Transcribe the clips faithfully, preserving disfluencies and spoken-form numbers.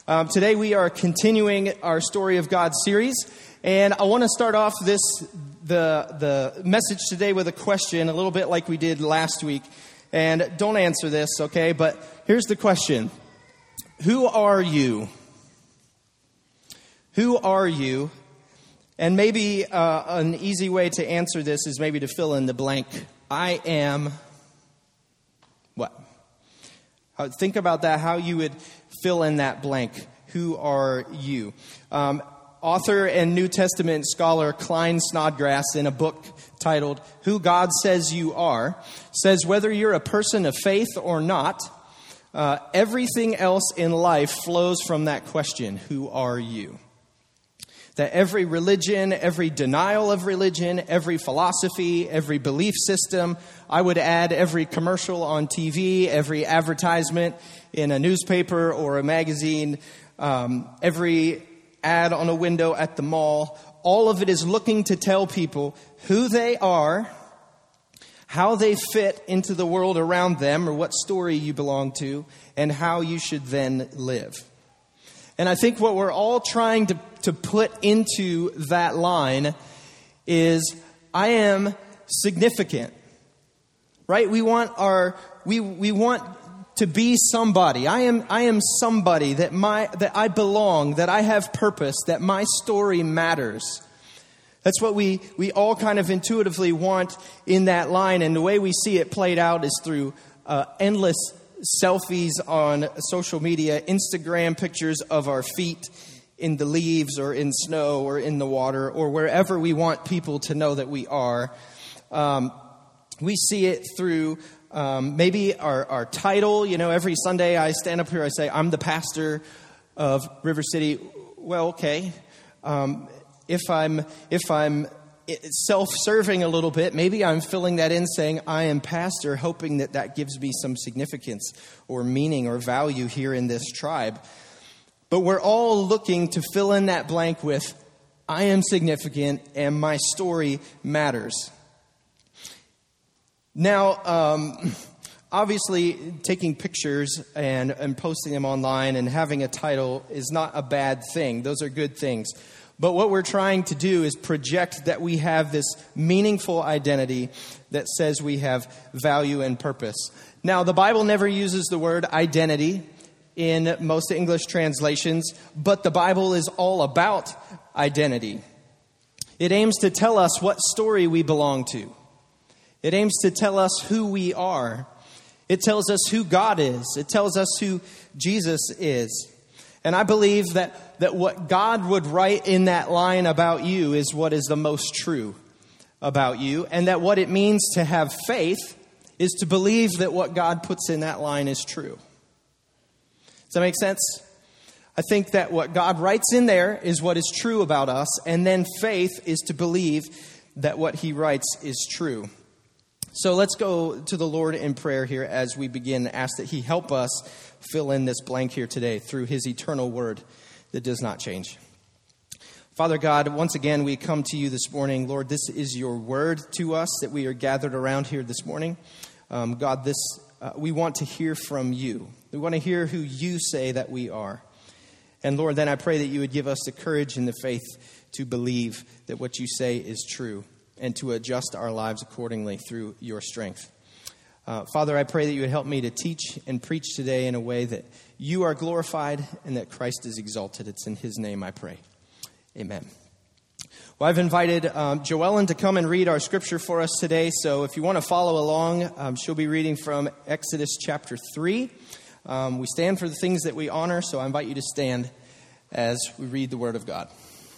Um, today we are continuing our Story of God series, and I want to start off this the the message today with a question, a little bit like we did last week. And don't answer this, okay? But here's the question: who are you? Who are you? And maybe uh, an easy way to answer this is maybe to fill in the blank. I am what? Uh, think about that, how you would fill in that blank. Who are you? Um, author and New Testament scholar Klyne Snodgrass, in a book titled Who God Says You Are, says whether you're a person of faith or not, uh, everything else in life flows from that question, who are you? That every religion, every denial of religion, every philosophy, every belief system, I would add every commercial on T V, every advertisement in a newspaper or a magazine, um, every ad on a window at the mall, all of it is looking to tell people who they are, how they fit into the world around them, or what story you belong to, and how you should then live. And I think what we're all trying to, to put into that line is, I am significant, right? We want our, we, we want to be somebody. I am, I am somebody that my, that I belong, that I have purpose, that my story matters. That's what we, we all kind of intuitively want in that line. And the way we see it played out is through uh, endless selfies on social media, Instagram pictures of our feet in the leaves or in snow or in the water or wherever we want people to know that we are. Um, we see it through um, maybe our, our title. You know, every Sunday I stand up here, I say, I'm the pastor of River City. Well, okay. Um, if I'm, if I'm self-serving a little bit, maybe I'm filling that in saying I am pastor, hoping that that gives me some significance or meaning or value here in this tribe. But we're all looking to fill in that blank with I am significant and my story matters. Now, um, obviously, taking pictures and, and posting them online and having a title is not a bad thing. Those are good things. But what we're trying to do is project that we have this meaningful identity that says we have value and purpose. Now, the Bible never uses the word identity in most English translations, but the Bible is all about identity. It aims to tell us what story we belong to. It aims to tell us who we are. It tells us who God is. It tells us who Jesus is. And I believe that, that what God would write in that line about you is what is the most true about you. And that what it means to have faith is to believe that what God puts in that line is true. Does that make sense? I think that what God writes in there is what is true about us. And then faith is to believe that what he writes is true. So let's go to the Lord in prayer here as we begin. Ask that he help us fill in this blank here today through his eternal word that does not change. Father God, once again, we come to you this morning. Lord, this is your word to us that we are gathered around here this morning. Um, God, this uh, we want to hear from you. We want to hear who you say that we are. And Lord, then I pray that you would give us the courage and the faith to believe that what you say is true and to adjust our lives accordingly through your strength. Uh, Father, I pray that you would help me to teach and preach today in a way that you are glorified and that Christ is exalted. It's in his name I pray. Amen. Well, I've invited um, Joellen to come and read our scripture for us today. So if you want to follow along, um, she'll be reading from Exodus chapter three. Um, we stand for the things that we honor, so I invite you to stand as we read the word of God.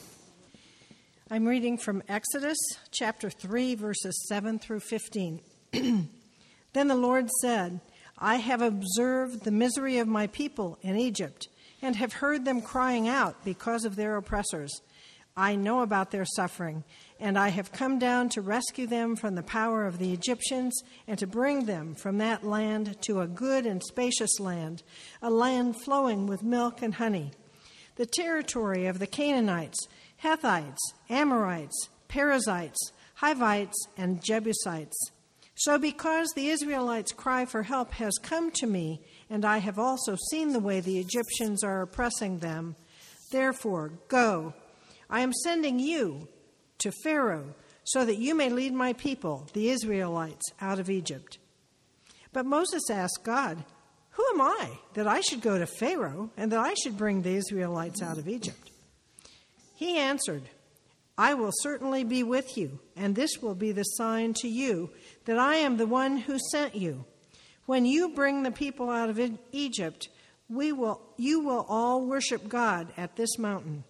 I'm reading from Exodus chapter three, verses seven through fifteen. Then the Lord said, I have observed the misery of my people in Egypt and have heard them crying out because of their oppressors. I know about their suffering, and I have come down to rescue them from the power of the Egyptians and to bring them from that land to a good and spacious land, a land flowing with milk and honey, the territory of the Canaanites, Hittites, Amorites, Perizzites, Hivites, and Jebusites. So because the Israelites' cry for help has come to me, and I have also seen the way the Egyptians are oppressing them. Therefore, go. I am sending you to Pharaoh, so that you may lead my people, the Israelites, out of Egypt." But Moses asked God, "Who am I, that I should go to Pharaoh, and that I should bring the Israelites out of Egypt?" He answered, "I will certainly be with you, and this will be the sign to you that I am the one who sent you. When you bring the people out of Egypt, we will, you will all worship God at this mountain."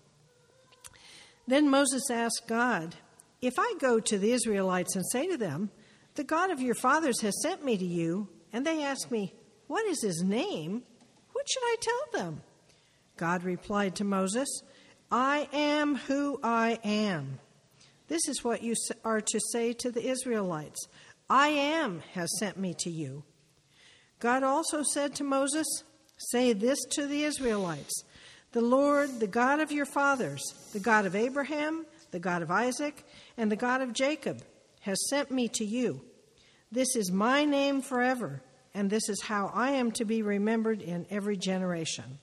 Then Moses asked God, "If I go to the Israelites and say to them, 'The God of your fathers has sent me to you,' and they ask me, 'What is his name?' what should I tell them?" God replied to Moses, "I am who I am. This is what you are to say to the Israelites. 'I am has sent me to you.'" God also said to Moses, "Say this to the Israelites, 'The Lord, the God of your fathers, the God of Abraham, the God of Isaac, and the God of Jacob, has sent me to you. This is my name forever, and this is how I am to be remembered in every generation."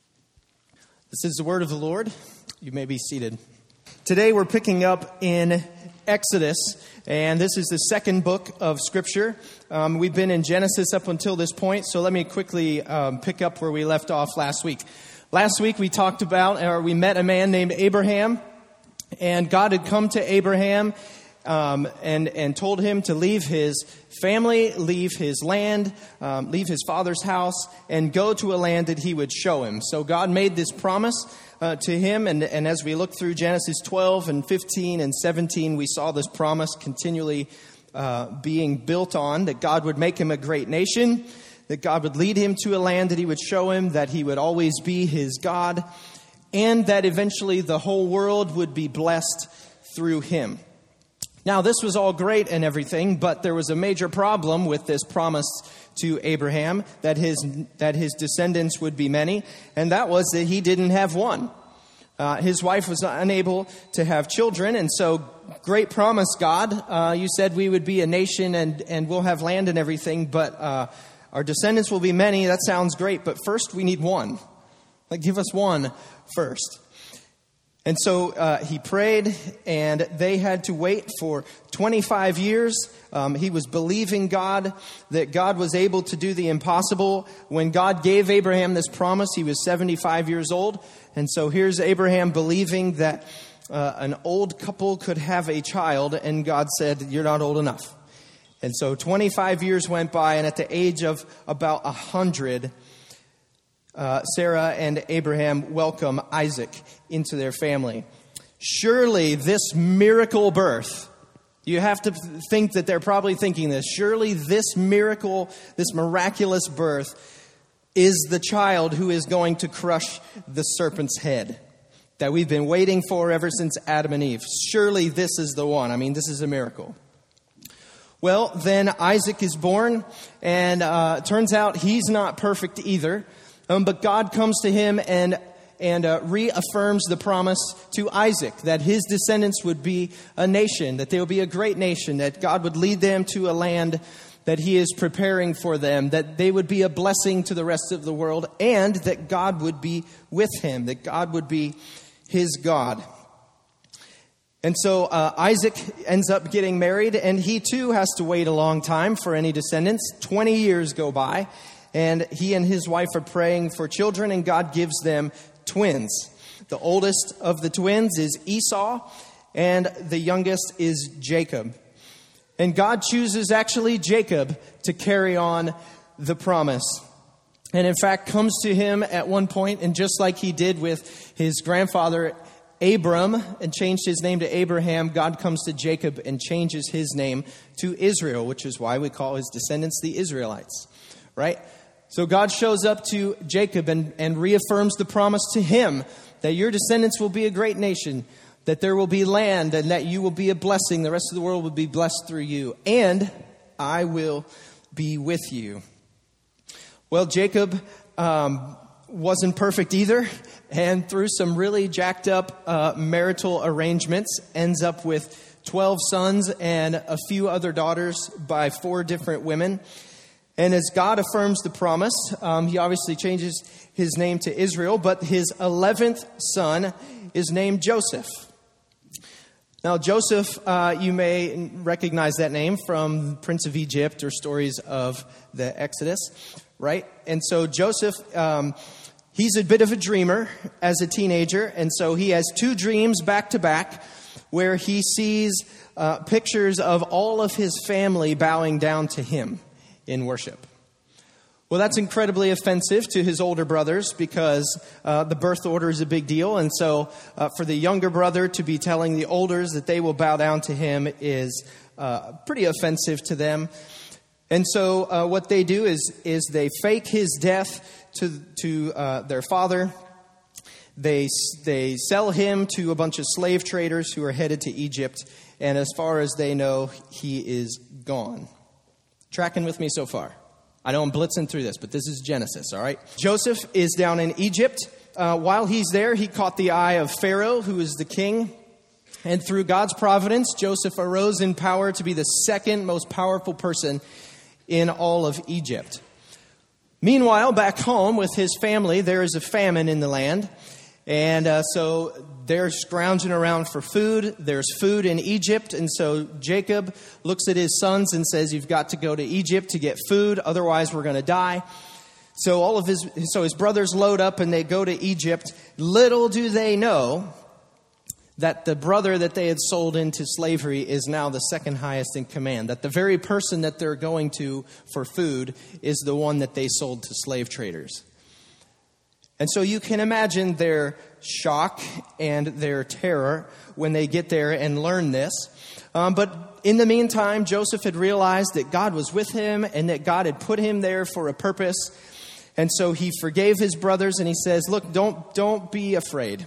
This is the word of the Lord. You may be seated. Today we're picking up in Exodus, and this is the second book of Scripture. Um, we've been in Genesis up until this point, so let me quickly um, pick up where we left off last week. Last week we talked about, or we met a man named Abraham, and God had come to Abraham um, and, and told him to leave his family, leave his land, um, leave his father's house, and go to a land that he would show him. So God made this promise uh, to him, and, and as we look through Genesis twelve and fifteen and seventeen, we saw this promise continually uh, being built on, that God would make him a great nation, that God would lead him to a land that he would show him, that he would always be his God, and that eventually the whole world would be blessed through him. Now, this was all great and everything, but there was a major problem with this promise to Abraham, that his that his descendants would be many, and that was that he didn't have one. Uh, his wife was unable to have children, and so, great promise, God. Uh, you said we would be a nation and, and we'll have land and everything, but uh, our descendants will be many. That sounds great, but first we need one. Like, give us one first. And so uh, he prayed, and they had to wait for twenty-five years. Um, he was believing God, that God was able to do the impossible. When God gave Abraham this promise, he was seventy-five years old. And so here's Abraham believing that uh, an old couple could have a child, and God said, "You're not old enough." And so twenty-five years went by, and at the age of about one hundred, Uh, Sarah and Abraham welcome Isaac into their family. Surely this miracle birth, you have to think that they're probably thinking this, surely this miracle, this miraculous birth is the child who is going to crush the serpent's head that we've been waiting for ever since Adam and Eve. Surely this is the one. I mean, this is a miracle. Well, then Isaac is born, and uh, turns out he's not perfect either. Um, but God comes to him and and uh, reaffirms the promise to Isaac that his descendants would be a nation, that they would be a great nation, that God would lead them to a land that he is preparing for them, that they would be a blessing to the rest of the world, and that God would be with him, that God would be his God. And so uh, Isaac ends up getting married, and he too has to wait a long time for any descendants. twenty years go by. And he and his wife are praying for children, and God gives them twins. The oldest of the twins is Esau, and the youngest is Jacob. And God chooses actually Jacob to carry on the promise. And in fact, comes to him at one point, and just like he did with his grandfather Abram and changed his name to Abraham, God comes to Jacob and changes his name to Israel, which is why we call his descendants the Israelites, right? So God shows up to Jacob and, and reaffirms the promise to him that your descendants will be a great nation, that there will be land, and that you will be a blessing. The rest of the world will be blessed through you, and I will be with you. Well, Jacob um, wasn't perfect either, and through some really jacked up uh, marital arrangements, ends up with twelve sons and a few other daughters by four different women. And as God affirms the promise, um, he obviously changes his name to Israel, but his eleventh son is named Joseph. Now, Joseph, uh, you may recognize that name from Prince of Egypt or stories of the Exodus, right? And so Joseph, um, he's a bit of a dreamer as a teenager, and so he has two dreams back to back where he sees uh, pictures of all of his family bowing down to him in worship. Well, that's incredibly offensive to his older brothers because uh, the birth order is a big deal. And so uh, for the younger brother to be telling the elders that they will bow down to him is uh, pretty offensive to them. And so uh, what they do is is they fake his death to to uh, their father. They they sell him to a bunch of slave traders who are headed to Egypt. And as far as they know, he is gone. Tracking with me so far? I know I'm blitzing through this, but this is Genesis, all right? Joseph is down in Egypt. Uh, while he's there, he caught the eye of Pharaoh, who is the king. And through God's providence, Joseph arose in power to be the second most powerful person in all of Egypt. Meanwhile, back home with his family, there is a famine in the land. And uh, so they're scrounging around for food. There's food in Egypt. And so Jacob looks at his sons and says, you've got to go to Egypt to get food. Otherwise, we're going to die. So all of his, so his brothers load up and they go to Egypt. Little do they know that the brother that they had sold into slavery is now the second highest in command. That the very person that they're going to for food is the one that they sold to slave traders. And so you can imagine their shock and their terror when they get there and learn this. Um, but in the meantime, Joseph had realized that God was with him and that God had put him there for a purpose. And so he forgave his brothers and he says, look, don't, don't be afraid.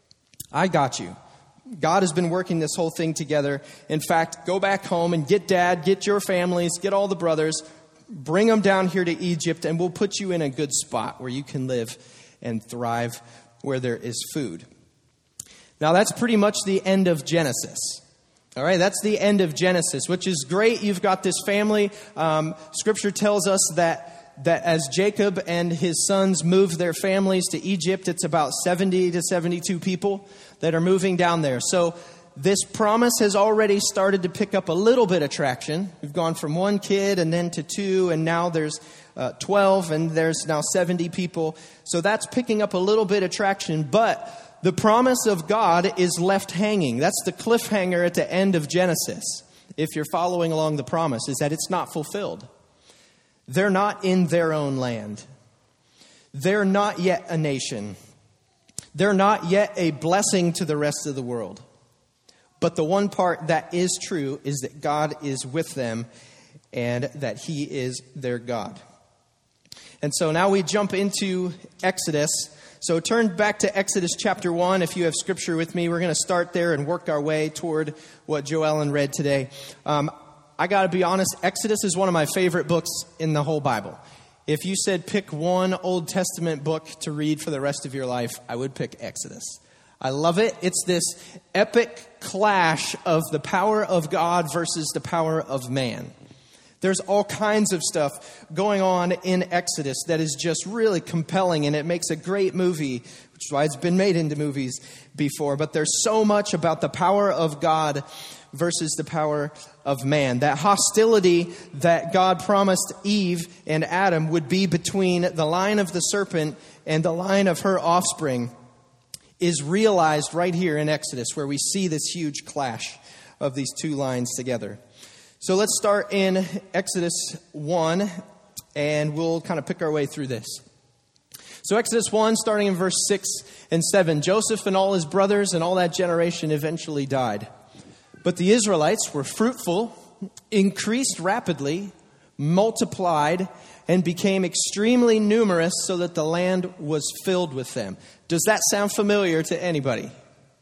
I got you. God has been working this whole thing together. In fact, go back home and get dad, get your families, get all the brothers, bring them down here to Egypt, and we'll put you in a good spot where you can live and thrive where there is food. Now, that's pretty much the end of Genesis. All right, that's the end of Genesis, which is great. You've got this family. Um, scripture tells us that, that as Jacob and his sons moved their families to Egypt, it's about seventy to seventy-two people that are moving down there. So this promise has already started to pick up a little bit of traction. We've gone from one kid and then to two, and now there's uh, twelve, and there's now seventy people. So that's picking up a little bit of traction, but the promise of God is left hanging. That's the cliffhanger at the end of Genesis. If you're following along the promise, is that it's not fulfilled. They're not in their own land. They're not yet a nation. They're not yet a blessing to the rest of the world. But the one part that is true is that God is with them and that he is their God. And so now we jump into Exodus. So turn back to Exodus chapter one. If you have scripture with me, we're going to start there and work our way toward what Joellen read today. Um, I got to be honest, Exodus is one of my favorite books in the whole Bible. If you said pick one Old Testament book to read for the rest of your life, I would pick Exodus. I love it. It's this epic clash of the power of God versus the power of man. There's all kinds of stuff going on in Exodus that is just really compelling, and it makes a great movie, which is why it's been made into movies before. But there's so much about the power of God versus the power of man. That hostility that God promised Eve and Adam would be between the line of the serpent and the line of her offspring is realized right here in Exodus, where we see this huge clash of these two lines together. So let's start in Exodus one, and we'll kind of pick our way through this. So Exodus one, starting in verse six and seven, Joseph and all his brothers and all that generation eventually died. But the Israelites were fruitful, increased rapidly, multiplied, and became extremely numerous so that the land was filled with them. Does that sound familiar to anybody?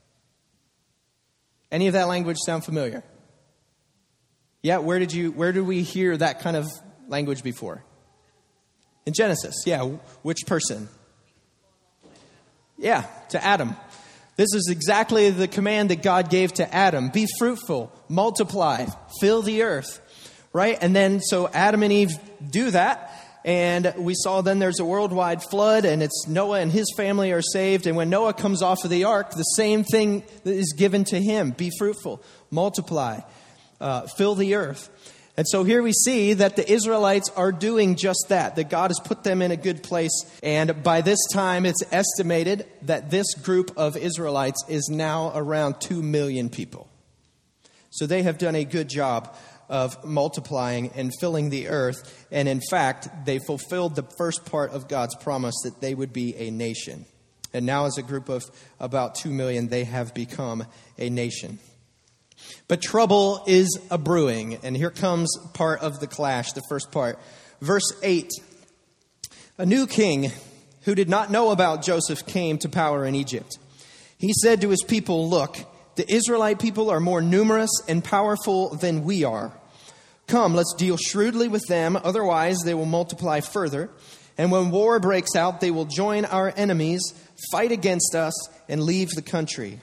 Any of that language sound familiar? Yeah, where did you where did we hear that kind of language before? In Genesis. Yeah, which person? Yeah, to Adam. This is exactly the command that God gave to Adam. Be fruitful, multiply, fill the earth. right? And then so Adam and Eve do that. And we saw then there's a worldwide flood, and it's Noah and his family are saved. And when Noah comes off of the ark, the same thing is given to him. Be fruitful, multiply, uh, fill the earth. And so here we see that the Israelites are doing just that, that God has put them in a good place. And by this time, it's estimated that this group of Israelites is now around two million people. So they have done a good job of multiplying and filling the earth. And in fact, they fulfilled the first part of God's promise that they would be a nation. And now as a group of about two million, they have become a nation. But trouble is a brewing. And here comes part of the clash, the first part. Verse eight. A new king who did not know about Joseph came to power in Egypt. He said to his people, "Look, the Israelite people are more numerous and powerful than we are. Come, let's deal shrewdly with them, otherwise they will multiply further. And when war breaks out, they will join our enemies, fight against us, and leave the country."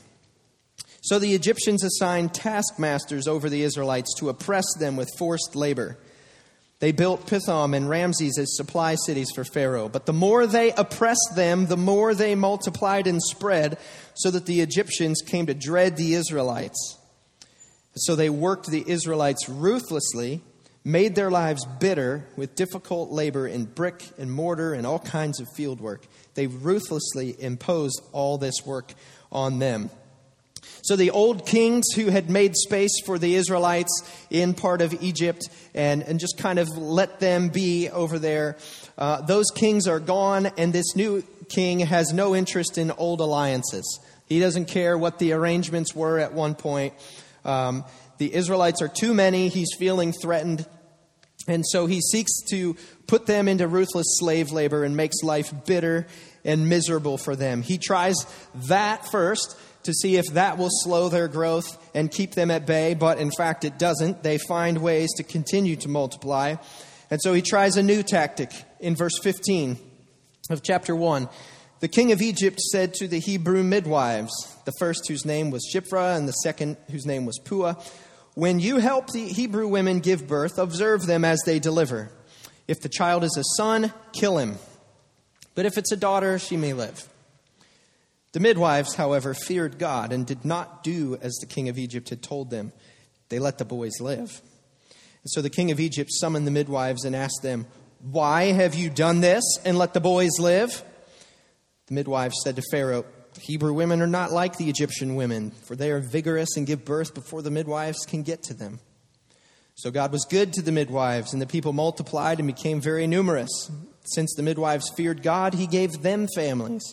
So the Egyptians assigned taskmasters over the Israelites to oppress them with forced labor. They built Pithom and Ramses as supply cities for Pharaoh. But the more they oppressed them, the more they multiplied and spread, so that the Egyptians came to dread the Israelites. So they worked the Israelites ruthlessly, made their lives bitter with difficult labor in brick and mortar and all kinds of field work. They ruthlessly imposed all this work on them. So the old kings who had made space for the Israelites in part of Egypt and, and just kind of let them be over there, uh, those kings are gone, and this new king has no interest in old alliances. He doesn't care what the arrangements were at one point. Um, the Israelites are too many. He's feeling threatened. And so he seeks to put them into ruthless slave labor and makes life bitter and miserable for them. He tries that first to see if that will slow their growth and keep them at bay. But in fact, it doesn't. They find ways to continue to multiply. And so he tries a new tactic in verse fifteen of chapter one. The king of Egypt said to the Hebrew midwives, the first whose name was Shiphrah and the second whose name was Puah, "When you help the Hebrew women give birth, observe them as they deliver. If the child is a son, kill him. But if it's a daughter, she may live." The midwives, however, feared God and did not do as the king of Egypt had told them. They let the boys live. And so the king of Egypt summoned the midwives and asked them, "Why have you done this and let the boys live?" The midwives said to Pharaoh, "The Hebrew women are not like the Egyptian women, for they are vigorous and give birth before the midwives can get to them." So God was good to the midwives, and the people multiplied and became very numerous. Since the midwives feared God, he gave them families.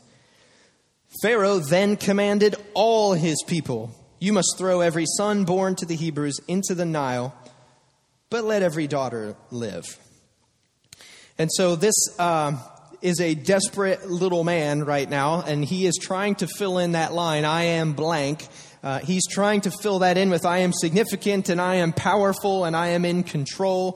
Pharaoh then commanded all his people, "You must throw every son born to the Hebrews into the Nile, but let every daughter live." And so this uh, is a desperate little man right now, and he is trying to fill in that line, "I am blank." Uh, he's trying to fill that in with, "I am significant, and I am powerful, and I am in control."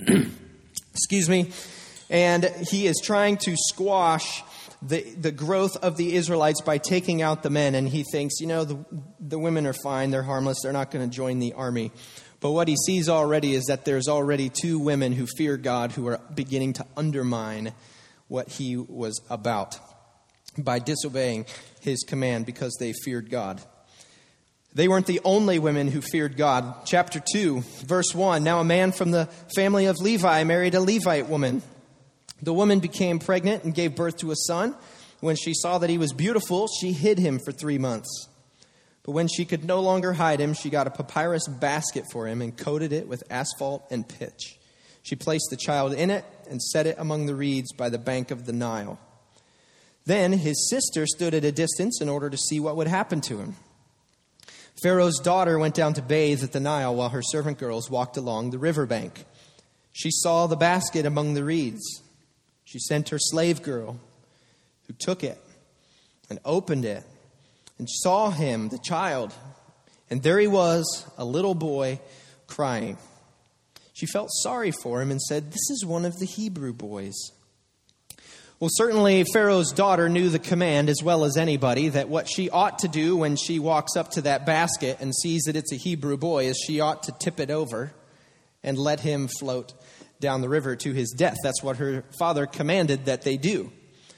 Excuse me. And he is trying to squash the the growth of the Israelites by taking out the men. And he thinks, you know, the, the women are fine. They're harmless. They're not going to join the army. But what he sees already is that there's already two women who fear God who are beginning to undermine what he was about by disobeying his command because they feared God. They weren't the only women who feared God. Chapter two, verse one. Now a man from the family of Levi married a Levite woman. The woman became pregnant and gave birth to a son. When she saw that he was beautiful, she hid him for three months. But when she could no longer hide him, she got a papyrus basket for him and coated it with asphalt and pitch. She placed the child in it and set it among the reeds by the bank of the Nile. Then his sister stood at a distance in order to see what would happen to him. Pharaoh's daughter went down to bathe at the Nile while her servant girls walked along the riverbank. She saw the basket among the reeds. She sent her slave girl, who took it and opened it and saw him, the child. And there he was, a little boy, crying. She felt sorry for him and said, "This is one of the Hebrew boys." Well, certainly Pharaoh's daughter knew the command as well as anybody, that what she ought to do when she walks up to that basket and sees that it's a Hebrew boy is she ought to tip it over and let him float down the river to his death. That's what her father commanded that they do.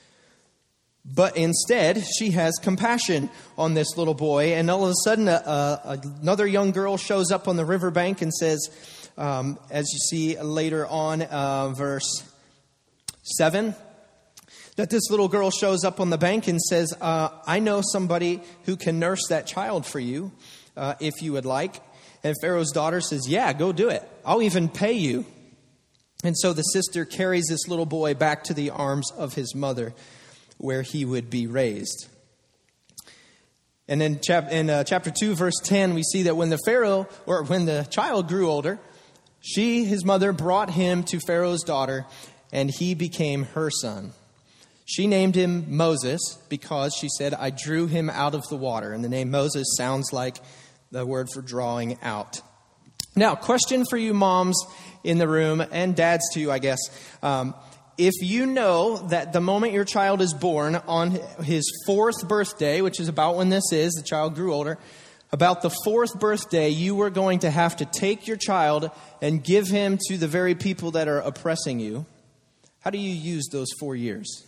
But instead, she has compassion on this little boy, and all of a sudden, a, a, another young girl shows up on the riverbank and says, um, as you see later on, uh, verse seven, that this little girl shows up on the bank and says, uh, I know somebody who can nurse that child for you, uh, if you would like. And Pharaoh's daughter says, yeah, go do it. I'll even pay you. And so the sister carries this little boy back to the arms of his mother, where he would be raised. And then chap- in uh, chapter two, verse ten, we see that when the Pharaoh, or when the child grew older, she, his mother, brought him to Pharaoh's daughter, and he became her son. She named him Moses because she said, I drew him out of the water. And the name Moses sounds like the word for drawing out. Now, question for you moms in the room, and dads too, I guess. Um, If you know that the moment your child is born, on his fourth birthday, which is about when this is, the child grew older, about the fourth birthday, you were going to have to take your child and give him to the very people that are oppressing you, how do you use those four years?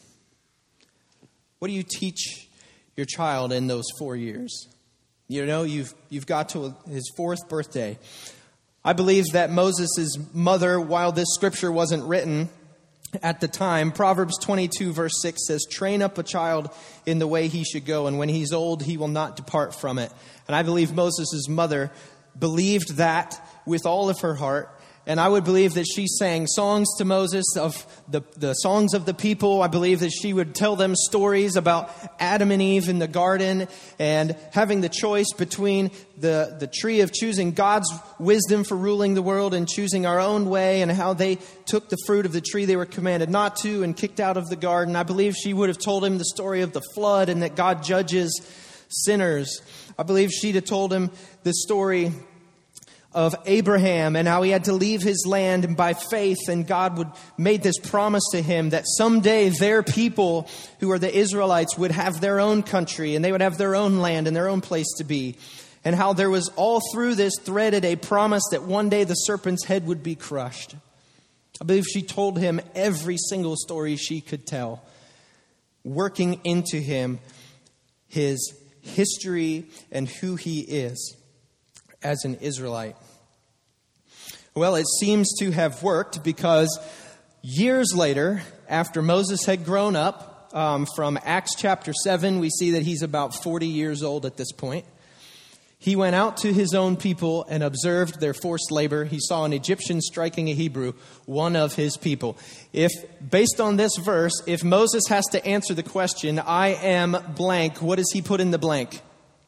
What do you teach your child in those four years? You know, you've you've got to his fourth birthday. I believe that Moses' mother, while this scripture wasn't written at the time, Proverbs twenty-two verse six says, train up a child in the way he should go, and when he's old, he will not depart from it. And I believe Moses' mother believed that with all of her heart. And I would believe that she sang songs to Moses of the, the songs of the people. I believe that she would tell them stories about Adam and Eve in the garden and having the choice between the, the tree of choosing God's wisdom for ruling the world and choosing our own way, and how they took the fruit of the tree they were commanded not to and kicked out of the garden. I believe she would have told him the story of the flood and that God judges sinners. I believe she'd have told him the story of Abraham and how he had to leave his land, and by faith, and God would made this promise to him that someday their people, who are the Israelites, would have their own country and they would have their own land and their own place to be. And how there was all through this threaded a promise that one day the serpent's head would be crushed. I believe she told him every single story she could tell, working into him his history and who he is as an Israelite. Well, it seems to have worked, because years later, after Moses had grown up, um, from Acts chapter seven, we see that he's about forty years old at this point. He went out to his own people and observed their forced labor. He saw an Egyptian striking a Hebrew, one of his people. If, based on this verse, if Moses has to answer the question, I am blank, what does he put in the blank?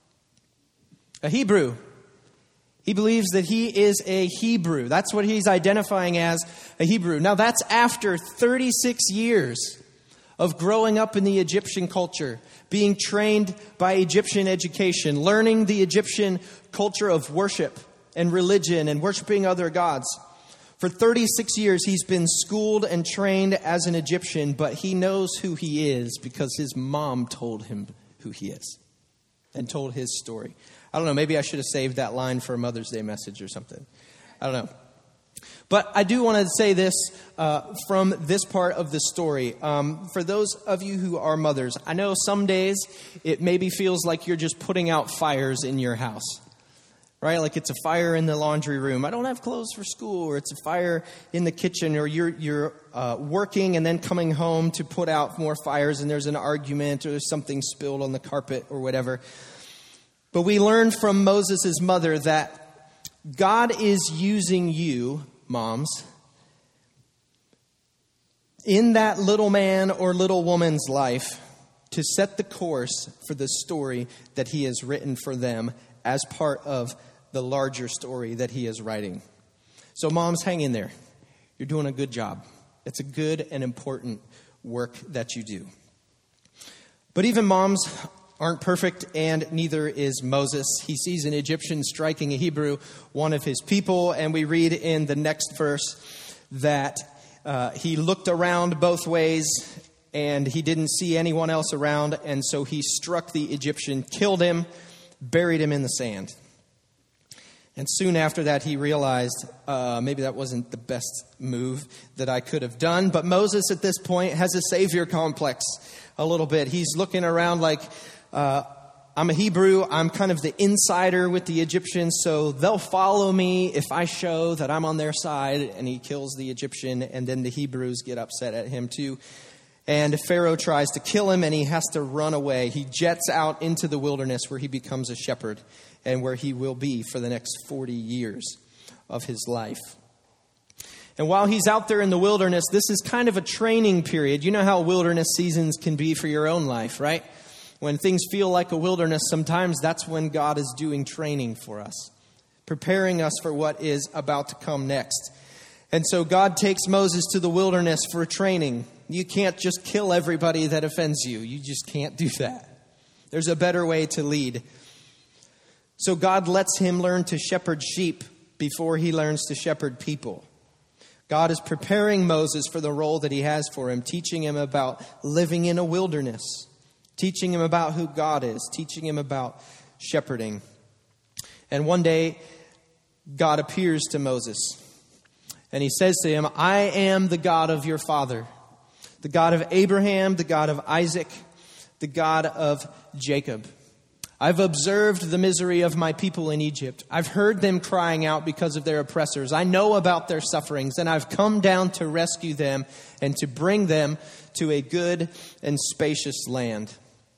A Hebrew. He believes that he is a Hebrew. That's what he's identifying as, a Hebrew. Now, that's after thirty-six years of growing up in the Egyptian culture, being trained by Egyptian education, learning the Egyptian culture of worship and religion and worshiping other gods. For thirty-six years, he's been schooled and trained as an Egyptian, but he knows who he is because his mom told him who he is and told his story. I don't know, maybe I should have saved that line for a Mother's Day message or something. I don't know. But I do want to say this uh, from this part of the story. Um, for those of you who are mothers, I know some days it maybe feels like you're just putting out fires in your house. Right? Like it's a fire in the laundry room. I don't have clothes for school. Or it's a fire in the kitchen. Or you're you're uh, working and then coming home to put out more fires, and there's an argument or there's something spilled on the carpet or whatever. But we learned from Moses' mother that God is using you, moms, in that little man or little woman's life to set the course for the story that he has written for them as part of the larger story that he is writing. So moms, hang in there. You're doing a good job. It's a good and important work that you do. But even moms aren't perfect, and neither is Moses. He sees an Egyptian striking a Hebrew, one of his people, and we read in the next verse that uh, he looked around both ways and he didn't see anyone else around, and so he struck the Egyptian, killed him, buried him in the sand. And soon after that, he realized uh, maybe that wasn't the best move that I could have done. But Moses at this point has a savior complex a little bit. He's looking around like, uh, I'm a Hebrew. I'm kind of the insider with the Egyptians, so they'll follow me if I show that I'm on their side. And he kills the Egyptian, and then the Hebrews get upset at him too. And Pharaoh tries to kill him, and he has to run away. He jets out into the wilderness where he becomes a shepherd and where he will be for the next forty years of his life. And while he's out there in the wilderness, this is kind of a training period. You know how wilderness seasons can be for your own life, right? When things feel like a wilderness, sometimes that's when God is doing training for us, preparing us for what is about to come next. And so God takes Moses to the wilderness for training. You can't just kill everybody that offends you. You just can't do that. There's a better way to lead. So God lets him learn to shepherd sheep before he learns to shepherd people. God is preparing Moses for the role that he has for him, teaching him about living in a wilderness, teaching him about who God is, teaching him about shepherding. And one day, God appears to Moses, and he says to him, I am the God of your father, the God of Abraham, the God of Isaac, the God of Jacob. I've observed the misery of my people in Egypt. I've heard them crying out because of their oppressors. I know about their sufferings, and I've come down to rescue them and to bring them to a good and spacious land.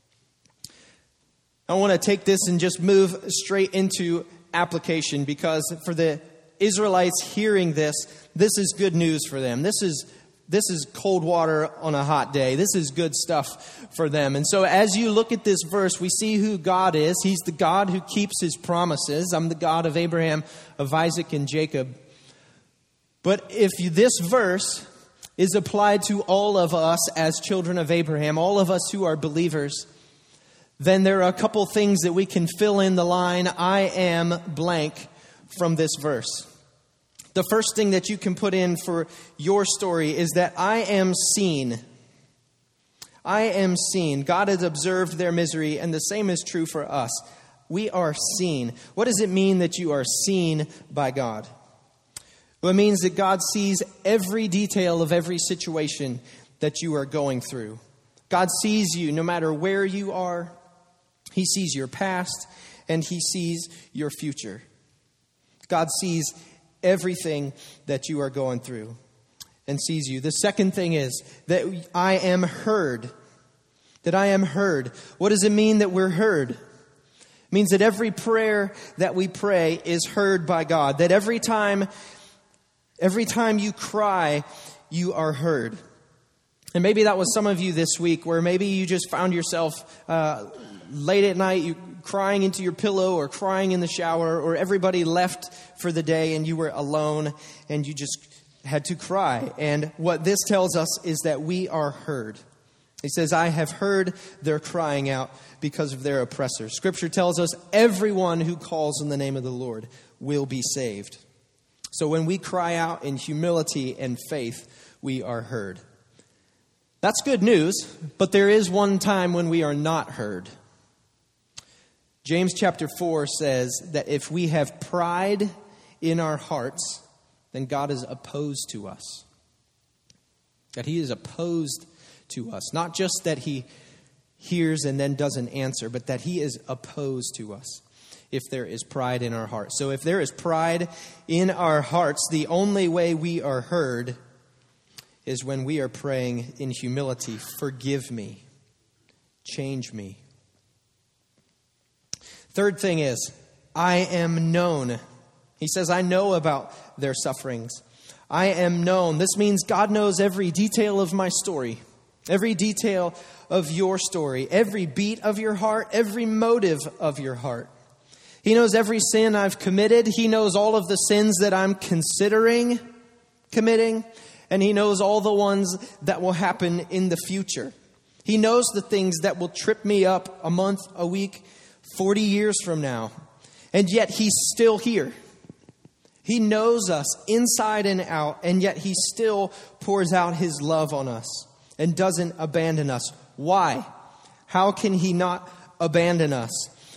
I want to take this and just move straight into application, because for the Israelites hearing this, this is good news for them. This is This is cold water on a hot day. This is good stuff for them. And so as you look at this verse, we see who God is. He's the God who keeps his promises. I'm the God of Abraham, of Isaac, and Jacob. But if this verse is applied to all of us as children of Abraham, all of us who are believers, then there are a couple things that we can fill in the line, I am blank, from this verse. The first thing that you can put in for your story is that I am seen. I am seen. God has observed their misery, and the same is true for us. We are seen. What does it mean that you are seen by God? Well, it means that God sees every detail of every situation that you are going through. God sees you no matter where you are. He sees your past, and he sees your future. God sees everything that you are going through and sees you. The second thing is that I am heard. That I am heard. What does it mean that we're heard? It means that every prayer that we pray is heard by God. That every time, every time you cry, you are heard. And maybe that was some of you this week, where maybe you just found yourself uh, late at night, you crying into your pillow or crying in the shower, or everybody left for the day and you were alone and you just had to cry. And what this tells us is that we are heard. He says, I have heard their crying out because of their oppressors. Scripture tells us everyone who calls on the name of the Lord will be saved. So when we cry out in humility and faith, we are heard. That's good news, but there is one time when we are not heard. James chapter four says that if we have pride in our hearts, then God is opposed to us. That he is opposed to us. Not just that he hears and then doesn't answer, but that he is opposed to us if there is pride in our hearts. So if there is pride in our hearts, the only way we are heard is when we are praying in humility, forgive me, change me. Third thing is, I am known. He says, I know about their sufferings. I am known. This means God knows every detail of my story, every detail of your story, every beat of your heart, every motive of your heart. He knows every sin I've committed. He knows all of the sins that I'm considering committing. And he knows all the ones that will happen in the future. He knows the things that will trip me up a month, a week, forty years from now. And yet he's still here. He knows us inside and out, and yet he still pours out his love on us and doesn't abandon us. Why? How can he not abandon us?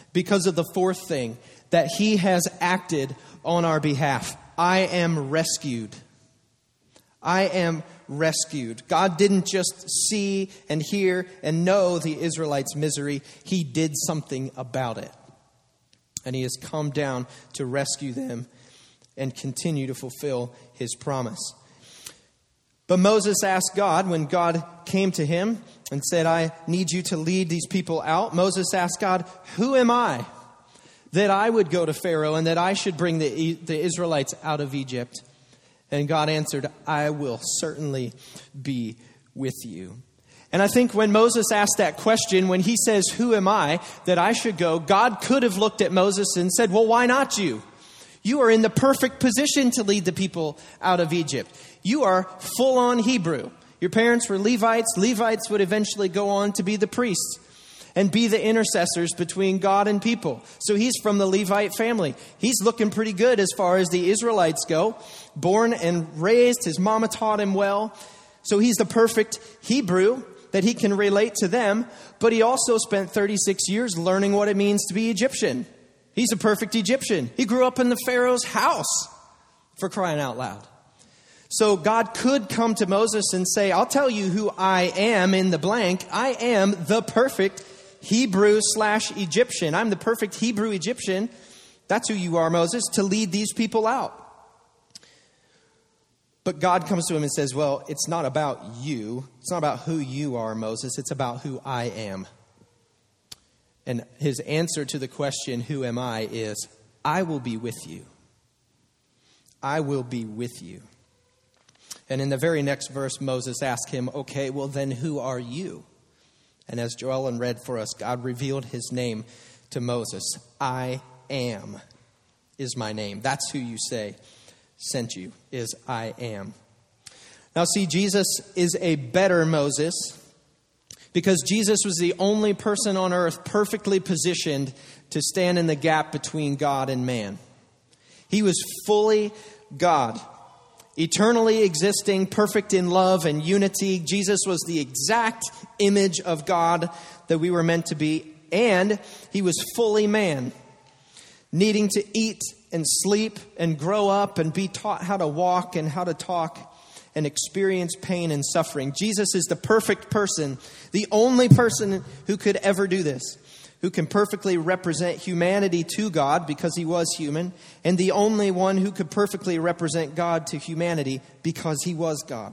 because of the fourth thing, that he has acted on our behalf. I am rescued. I am rescued. God didn't just see and hear and know the Israelites' misery. He did something about it. And he has come down to rescue them and continue to fulfill his promise. But Moses asked God, when God came to him and said, I need you to lead these people out. Moses asked God, who am I that I would go to Pharaoh and that I should bring the, the Israelites out of Egypt? And God answered, I will certainly be with you. And I think when Moses asked that question, when he says, who am I that I should go? God could have looked at Moses and said, well, why not you? You are in the perfect position to lead the people out of Egypt. You are full-on Hebrew. Your parents were Levites. Levites would eventually go on to be the priests and be the intercessors between God and people. So he's from the Levite family. He's looking pretty good as far as the Israelites go. Born and raised, his mama taught him well. So he's the perfect Hebrew that he can relate to them. But he also spent thirty-six years learning what it means to be Egyptian. He's a perfect Egyptian. He grew up in the Pharaoh's house, for crying out loud. So God could come to Moses and say, I'll tell you who I am in the blank. I am the perfect Hebrew slash Egyptian. I'm the perfect Hebrew Egyptian. That's who you are, Moses, to lead these people out. But God comes to him and says, well, it's not about you. It's not about who you are, Moses. It's about who I am. And his answer to the question, who am I, is, I will be with you. I will be with you. And in the very next verse, Moses asked him, okay, well then who are you? And as Joellen read for us, God revealed his name to Moses. I am is my name. That's who you say sent you, is I am. Now see, Jesus is a better Moses, because Jesus was the only person on earth perfectly positioned to stand in the gap between God and man. He was fully God, eternally existing, perfect in love and unity. Jesus was the exact image of God that we were meant to be, and he was fully man, needing to eat and sleep and grow up and be taught how to walk and how to talk and experience pain and suffering. Jesus is the perfect person, the only person who could ever do this, who can perfectly represent humanity to God because he was human, and the only one who could perfectly represent God to humanity because he was God.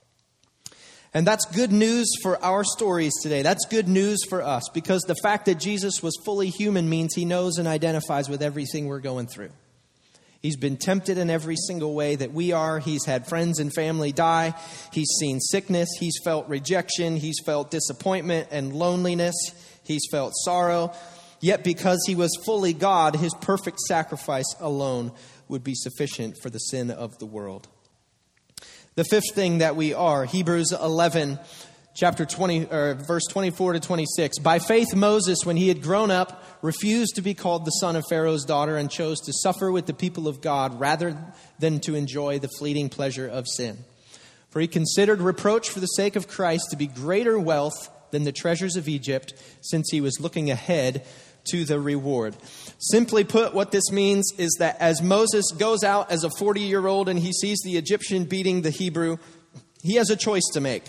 And that's good news for our stories today. That's good news for us, because the fact that Jesus was fully human means he knows and identifies with everything we're going through. He's been tempted in every single way that we are. He's had friends and family die. He's seen sickness. He's felt rejection. He's felt disappointment and loneliness. He's felt sorrow. Yet because he was fully God, his perfect sacrifice alone would be sufficient for the sin of the world. The fifth thing that we are, Hebrews eleven, chapter twenty, or verse twenty-four to twenty-six. By faith, Moses, when he had grown up, refused to be called the son of Pharaoh's daughter and chose to suffer with the people of God rather than to enjoy the fleeting pleasure of sin. For he considered reproach for the sake of Christ to be greater wealth than the treasures of Egypt, since he was looking ahead to the reward. Simply put, what this means is that as Moses goes out as a forty-year-old and he sees the Egyptian beating the Hebrew, he has a choice to make.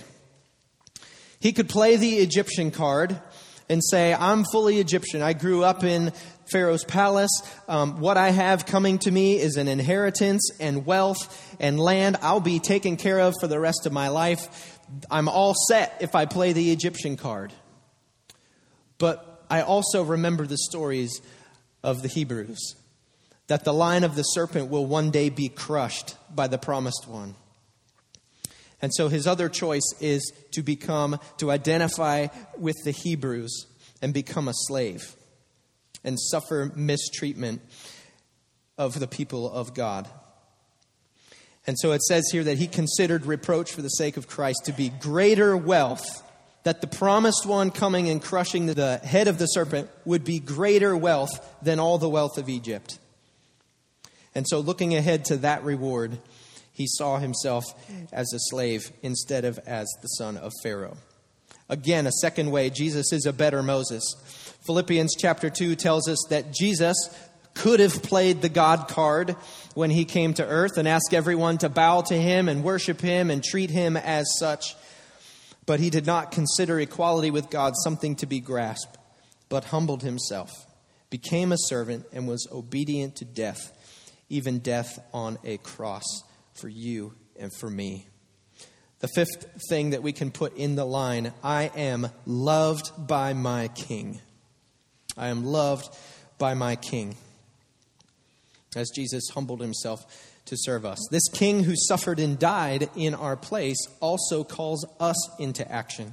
He could play the Egyptian card and say, I'm fully Egyptian. I grew up in Pharaoh's palace. Um, what I have coming to me is an inheritance and wealth and land I'll be taken care of for the rest of my life. I'm all set if I play the Egyptian card. But I also remember the stories of the Hebrews, that the line of the serpent will one day be crushed by the promised one. And so his other choice is to become, to identify with the Hebrews and become a slave and suffer mistreatment of the people of God. And so it says here that he considered reproach for the sake of Christ to be greater wealth, that the promised one coming and crushing the head of the serpent would be greater wealth than all the wealth of Egypt. And so looking ahead to that reward, he saw himself as a slave instead of as the son of Pharaoh. Again, a second way, Jesus is a better Moses. Philippians chapter two tells us that Jesus could have played the God card when he came to earth and asked everyone to bow to him and worship him and treat him as such. But he did not consider equality with God something to be grasped, but humbled himself, became a servant, and was obedient to death, even death on a cross for you and for me. The fifth thing that we can put in the line, I am loved by my King. I am loved by my King. As Jesus humbled himself to serve us. This King who suffered and died in our place also calls us into action.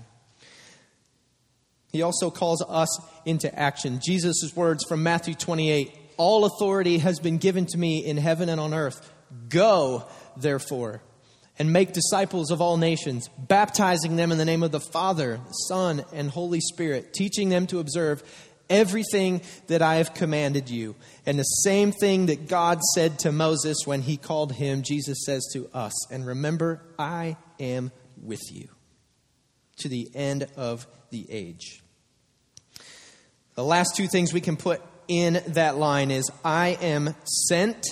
He also calls us into action. Jesus' words from Matthew twenty-eight, all authority has been given to me in heaven and on earth. Go, therefore, and make disciples of all nations, baptizing them in the name of the Father, Son, and Holy Spirit, teaching them to observe everything that I have commanded you. And the same thing that God said to Moses when he called him, Jesus says to us. And remember, I am with you to the end of the age. The last two things we can put in that line is I am sent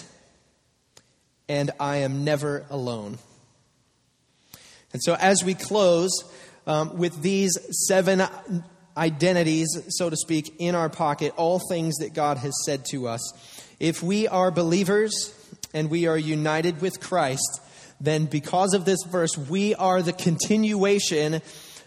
and I am never alone. And so as we close um, with these seven identities, so to speak, in our pocket, all things that God has said to us, if we are believers and we are united with Christ, then because of this verse, we are the continuation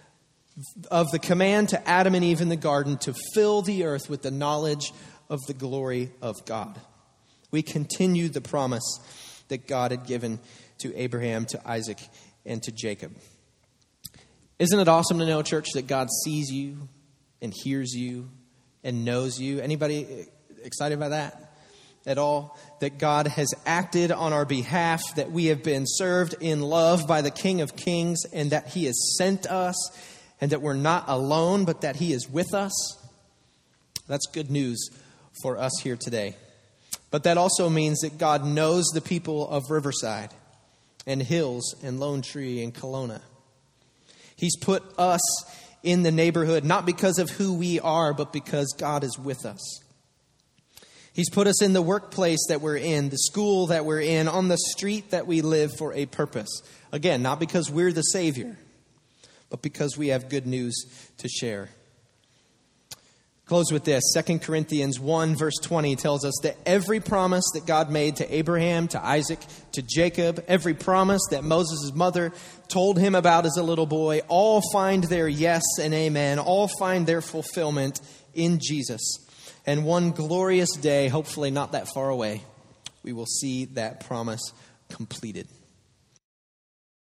of the command to Adam and Eve in the garden to fill the earth with the knowledge of the glory of God. We continue the promise that God had given to Abraham, to Isaac, and to Jacob. Isn't it awesome to know, church, that God sees you and hears you and knows you? Anybody excited by that at all? That God has acted on our behalf, that we have been served in love by the King of Kings, and that he has sent us, and that we're not alone, but that he is with us. That's good news for us here today. But that also means that God knows the people of Riverside and Hills and Lone Tree and Kelowna. He's put us in the neighborhood, not because of who we are, but because God is with us. He's put us in the workplace that we're in, the school that we're in, on the street that we live for a purpose. Again, not because we're the Savior, but because we have good news to share. Close with this. Second Corinthians one verse twenty tells us that every promise that God made to Abraham, to Isaac, to Jacob, every promise that Moses' mother told him about as a little boy, all find their yes and amen, all find their fulfillment in Jesus. And one glorious day, hopefully not that far away, we will see that promise completed.